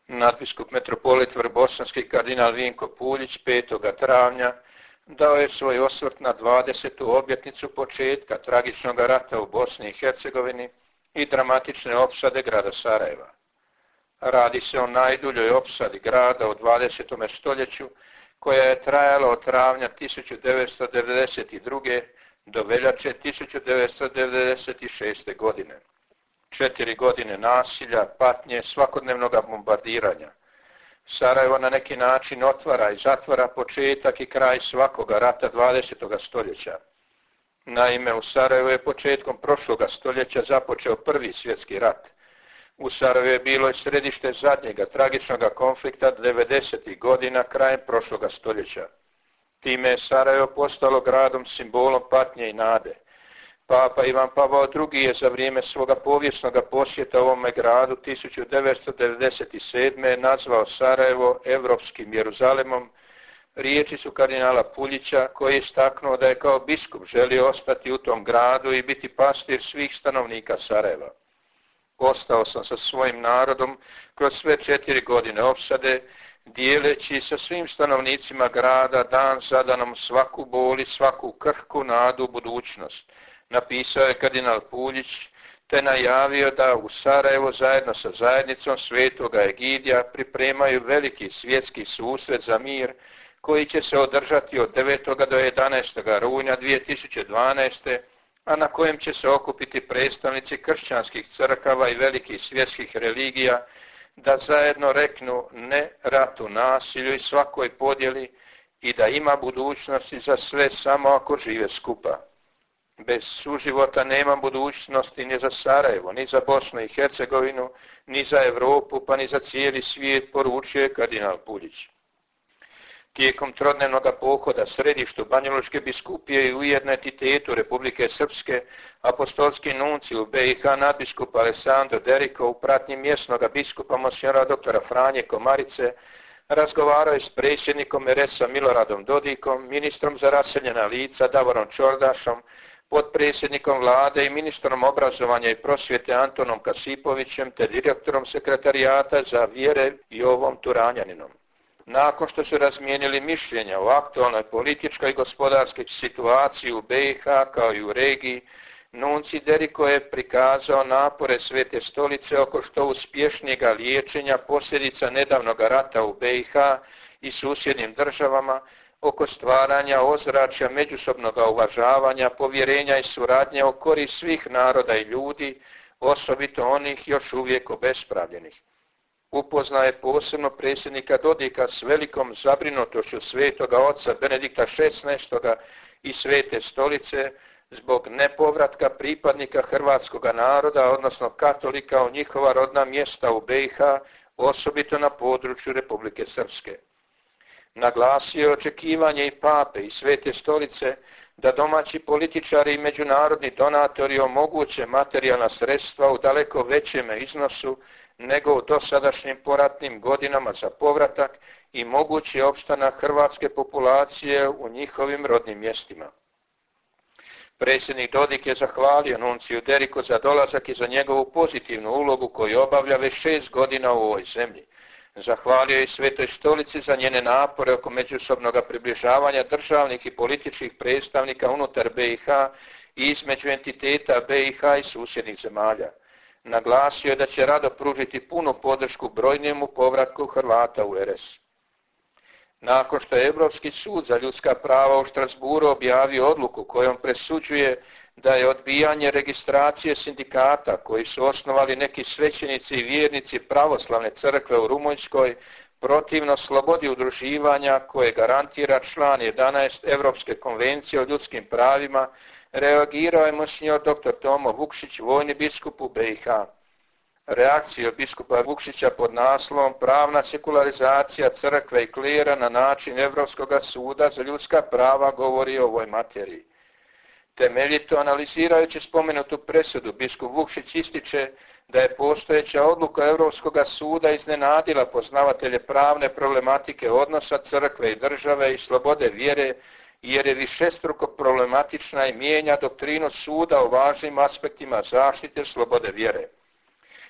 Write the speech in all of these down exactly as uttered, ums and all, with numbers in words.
Nadbiskup metropolit vrbosanski kardinal Vinko Puljić petog travnja dao je svoj osvrt na dvadesetu obljetnicu početka tragičnog rata u Bosni i Hercegovini i dramatične opsade grada Sarajeva. Radi se o najduljoj opsadi grada u dvadesetom stoljeću koja je trajala od travnja tisuću devetsto devedeset druge. do veljače tisuću devetsto devedeset šeste. godine. Četiri godine nasilja, patnje, svakodnevnog bombardiranja. Sarajevo na neki način otvara i zatvara početak i kraj svakoga rata dvadesetog stoljeća. Naime, u Sarajevu je početkom prošloga stoljeća započeo prvi svjetski rat. U Sarajevu je bilo i središte zadnjega tragičnog konflikta devedesetih godina krajem prošloga stoljeća. Time je Sarajevo postalo gradom simbolom patnje i nade. Papa Ivan Pavao drugi. je za vrijeme svoga povijesnog posjeta ovome gradu tisuću devetsto devedeset sedme. nazvao Sarajevo europskim Jeruzalemom. Riječi su kardinala Puljića koji je istaknuo da je kao biskup želio ostati u tom gradu i biti pastir svih stanovnika Sarajeva. Ostao sam sa svojim narodom kroz sve četiri godine opsade, dijeleći sa svim stanovnicima grada dan za danom svaku bol i svaku krhku nadu u budućnost, napisao je kardinal Puljić, te najavio da u Sarajevu zajedno sa zajednicom Svetoga Egidija pripremaju veliki svjetski susret za mir koji će se održati od devetog do jedanaestog rujna dvije tisuće dvanaeste. a na kojem će se okupiti predstavnici kršćanskih crkava i velikih svjetskih religija da zajedno reknu ne ratu, nasilju i svakoj podjeli i da ima budućnosti za sve samo ako žive skupa. Bez suživota nema budućnosti ni za Sarajevo, ni za Bosnu i Hercegovinu, ni za Europu, pa ni za cijeli svijet, poručuje kardinal Puljić. Tijekom trodnevnog pohoda središtu Banjalučke biskupije i ujedno entitetu Republike Srpske, apostolski nunci u B i H nadbiskup Alessandro Deriko u pratnji mjesnog biskupa monsignora doktora Franje Komarice razgovarao je s predsjednikom R S-a Miloradom Dodikom, ministrom za raseljena lica Davorom Čordašom, potpredsjednikom vlade i ministrom obrazovanja i prosvjete Antonom Kasipovićem te direktorom sekretarijata za vjere Jovom Turanjaninom. Nakon što su razmijenili mišljenja o aktualnoj političkoj i gospodarskoj situaciji u B i H kao i u regiji, nunci Deriko je prikazao napore Svete Stolice oko što uspješnijega liječenja posljedica nedavnog rata u B i H i susjednim državama, oko stvaranja ozračja međusobnog uvažavanja, povjerenja i suradnje o korist svih naroda i ljudi, osobito onih još uvijek obespravljenih. Upoznaje je posebno predsjednika Dodika s velikom zabrinutošću svetoga oca Benedikta šesnaestoga i Svete Stolice zbog nepovratka pripadnika hrvatskog naroda, odnosno katolika u njihova rodna mjesta u B i H, osobito na području Republike Srpske. Naglasio je očekivanje i pape i Svete Stolice da domaći političari i međunarodni donatori omoguće materijalna sredstva u daleko većem iznosu nego u dosadašnjim poratnim godinama za povratak i mogući opstanak hrvatske populacije u njihovim rodnim mjestima. Predsjednik Dodik je zahvalio nunciju Deriko za dolazak i za njegovu pozitivnu ulogu koju obavlja već šest godina u ovoj zemlji. Zahvalio je i Svetoj Stolici za njene napore oko međusobnog približavanja državnih i političkih predstavnika unutar B i H i između entiteta B i H i susjednih zemalja. Naglasio je da će rado pružiti punu podršku brojnijemu povratku Hrvata u R S. Nakon što je Europski sud za ljudska prava u Štrasburu objavio odluku kojom presuđuje da je odbijanje registracije sindikata koji su osnovali neki svećenici i vjernici pravoslavne crkve u Rumunjskoj protivno slobodi udruživanja koje garantira član jedanaest Europske konvencije o ljudskim pravima, reagirao je monsignor doktor Tomo Vukšić, vojni biskup u B i H. Reakcija biskupa Vukšića pod naslovom Pravna sekularizacija crkve i klera na način Europskog suda za ljudska prava govori o ovoj materiji. Temeljito analizirajući spomenutu presudu, biskup Vukšić ističe da je postojeća odluka Europskog suda iznenadila poznavatelje pravne problematike odnosa crkve i države i slobode vjere, jer je višestruko problematična i mijenja doktrinu suda o važnim aspektima zaštite slobode vjere.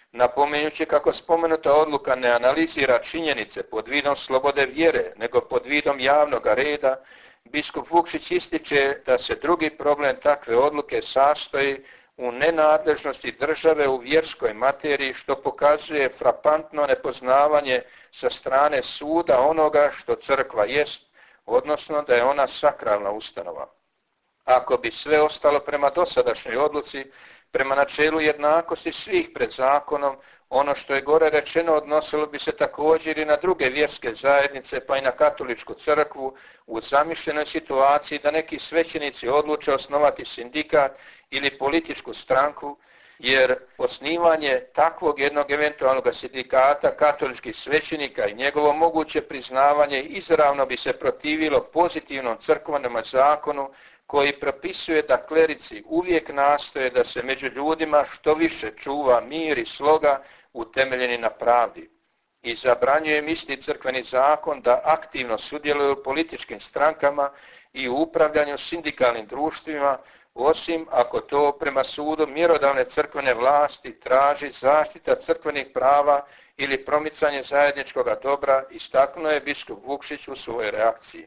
Napominjući kako spomenuta odluka ne analizira činjenice pod vidom slobode vjere, nego pod vidom javnog reda, biskup Vukšić ističe da se drugi problem takve odluke sastoji u nenadležnosti države u vjerskoj materiji, što pokazuje frapantno nepoznavanje sa strane suda onoga što crkva jest, odnosno da je ona sakralna ustanova. Ako bi sve ostalo prema dosadašnjoj odluci, prema načelu jednakosti svih pred zakonom, ono što je gore rečeno odnosilo bi se također i na druge vjerske zajednice, pa i na katoličku crkvu, u zamišljenoj situaciji da neki svećenici odluče osnovati sindikat ili političku stranku, jer osnivanje takvog jednog eventualnog sindikata katoličkih svećenika i njegovo moguće priznavanje izravno bi se protivilo pozitivnom crkvenom zakonu koji propisuje da klerici uvijek nastoje da se među ljudima što više čuva mir i sloga utemeljeni na pravdi. I zabranjuje im isti crkveni zakon da aktivno sudjeluju u političkim strankama i u upravljanju sindikalnim društvima, osim ako to prema sudu mjerodavne crkvene vlasti traži zaštita crkvenih prava ili promicanje zajedničkog dobra, istaknuo je biskup Vukšić u svojoj reakciji.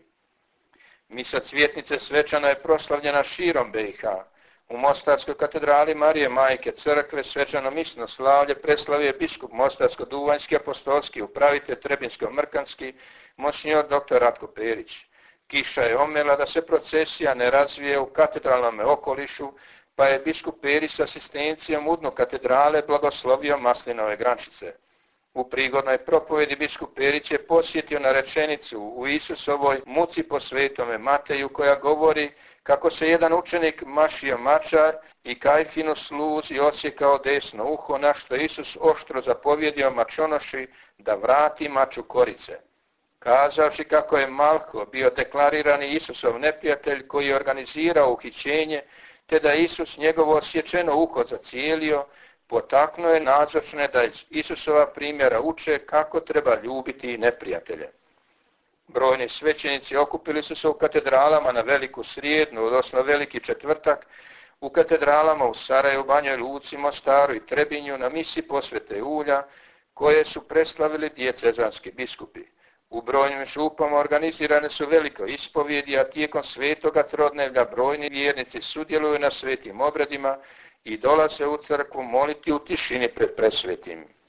Misa cvjetnice svečano je proslavljena širom B i H. U Mostarskoj katedrali Marije Majke Crkve svečano misno slavlje preslavio je biskup Mostarsko-Duvanjski apostolski upravitelj Trebinsko-Mrkanski monsinjor doktor Ratko Perić. Kiša je omela da se procesija ne razvije u katedralnom okolišu, pa je biskup Perić s asistencijom u dnu katedrale blagoslovio maslinove grančice. U prigodnoj propovjedi biskup Perić je posjetio na rečenicu u Isusovoj muci po svetome Mateju koja govori kako se jedan učenik mašio mačar i Kajfinu sluzi odsjekao desno uho, na što Isus oštro zapovjedio mačonoši da vrati maču korice. Kazavši kako je Malho bio deklarirani Isusov neprijatelj koji je organizirao uhićenje, te da Isus njegovo osječeno uho zacijelio, potaknuo je nazočne da iz Isusova primjera uče kako treba ljubiti neprijatelje. Brojni svećenici okupili su se u katedralama na Veliku srijednu, odnosno Veliki četvrtak, u katedralama u Sarajevu, Banjoj Luci, Mostaru i Trebinju na misi posvete ulja, koje su preslavili dijecezanski biskupi. U brojnim župama organizirane su veliko ispovjedi, a tijekom svetoga trodnevlja brojni vjernici sudjeluju na svetim obredima i dolaze u crkvu moliti u tišini pred presvetim.